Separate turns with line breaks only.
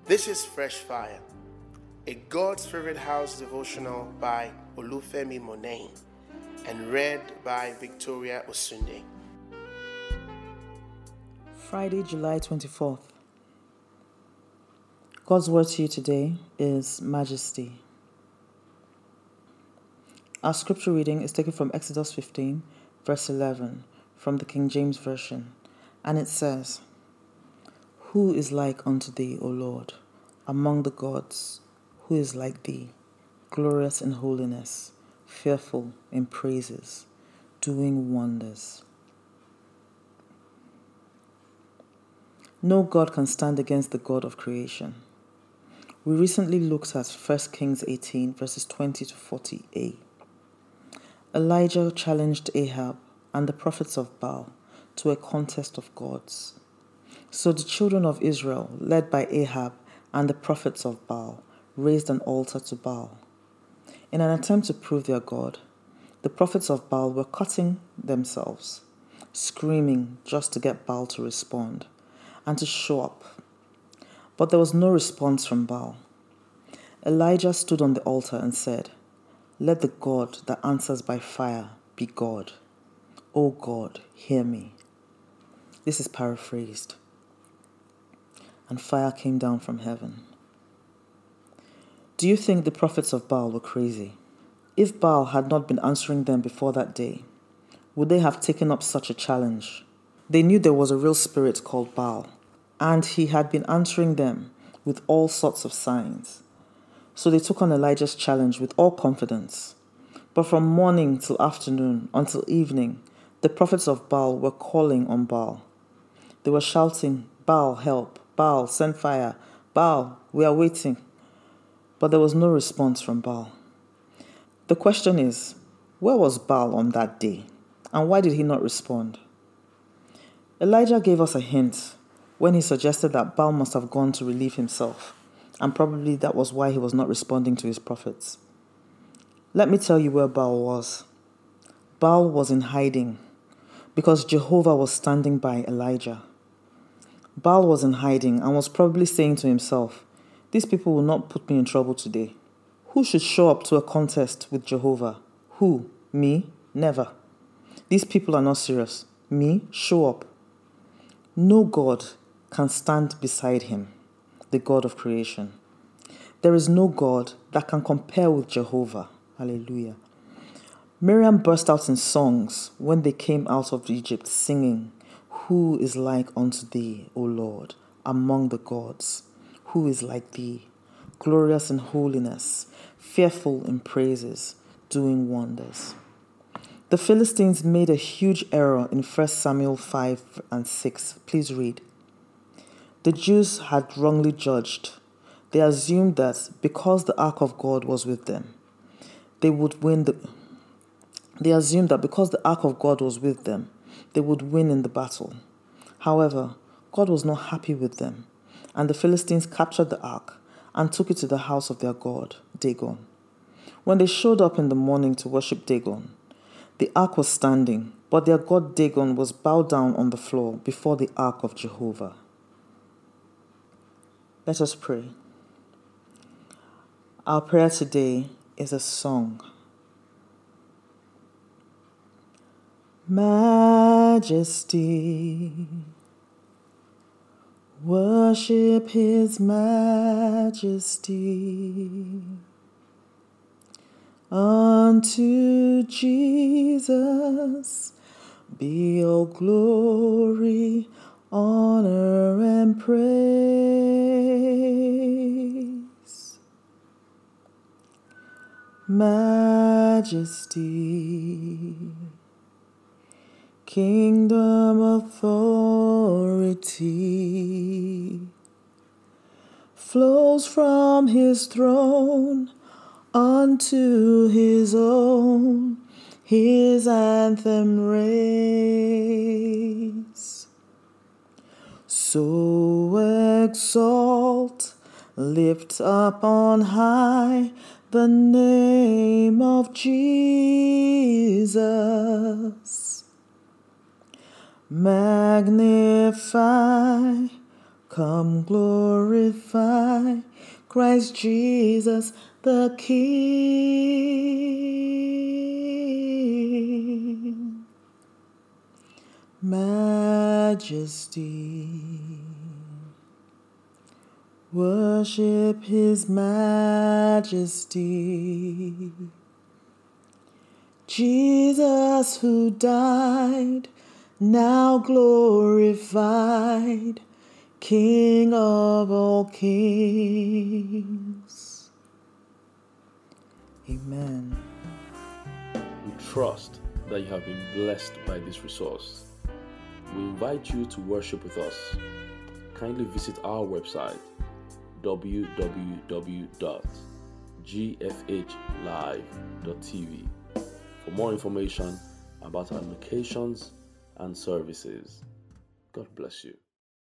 This is Fresh Fire, a God's Favorite House devotional by Olufemi Monain and read by Victoria Osunde.
Friday, July 24th. God's word to you today is majesty. Our scripture reading is taken from Exodus 15, verse 11, from the King James Version, and it says, "Who is like unto thee, O Lord, among the gods? Who is like thee, glorious in holiness, fearful in praises, doing wonders?" No God can stand against the God of creation. We recently looked at 1 Kings 18, verses 20 to 40a. Elijah challenged Ahab and the prophets of Baal to a contest of gods. So the children of Israel, led by Ahab and the prophets of Baal, raised an altar to Baal. In an attempt to prove their God, the prophets of Baal were cutting themselves, screaming just to get Baal to respond and to show up. But there was no response from Baal. Elijah stood on the altar and said, "Let the God that answers by fire be God. O God, hear me." This is paraphrased. And fire came down from heaven. Do you think the prophets of Baal were crazy? If Baal had not been answering them before that day, would they have taken up such a challenge? They knew there was a real spirit called Baal, and he had been answering them with all sorts of signs. So they took on Elijah's challenge with all confidence. But from morning till afternoon until evening, the prophets of Baal were calling on Baal. They were shouting, "Baal, help! Baal, send fire! Baal, we are waiting." But there was no response from Baal. The question is, where was Baal on that day? And why did he not respond? Elijah gave us a hint when he suggested that Baal must have gone to relieve himself, and probably that was why he was not responding to his prophets. Let me tell you where Baal was. Baal was in hiding because Jehovah was standing by Elijah. Baal was in hiding and was probably saying to himself, "These people will not put me in trouble today. Who should show up to a contest with Jehovah? Who? Me? Never. These people are not serious. Me? Show up." No God can stand beside him, the God of creation. There is no God that can compare with Jehovah. Hallelujah. Miriam burst out in songs when they came out of Egypt singing, "Who is like unto thee, O Lord, among the gods? Who is like thee, glorious in holiness, fearful in praises, doing wonders?" The Philistines made a huge error in 1 Samuel 5 and 6. Please read. The Jews had wrongly judged. They assumed that because the ark of God was with them, they would win They assumed that because the ark of God was with them, they would win in the battle. However, God was not happy with them, and the Philistines captured the ark and took it to the house of their god, Dagon. When they showed up in the morning to worship Dagon, the ark was standing, but their god Dagon was bowed down on the floor before the ark of Jehovah. Let us pray. Our prayer today is a song. Majesty, worship His majesty. Unto Jesus be all glory, honor, and praise. Majesty, kingdom authority flows from His throne unto His own. His anthem raise. So exalt, lift up on high the name of Jesus. Magnify, Come glorify Christ Jesus the King. Majesty, worship His majesty. Jesus who died, now glorified, King of all kings. Amen.
We trust that you have been blessed by this resource. We invite you to worship with us. Kindly visit our website www.gfhlive.tv for more information about our locations and services. God bless you.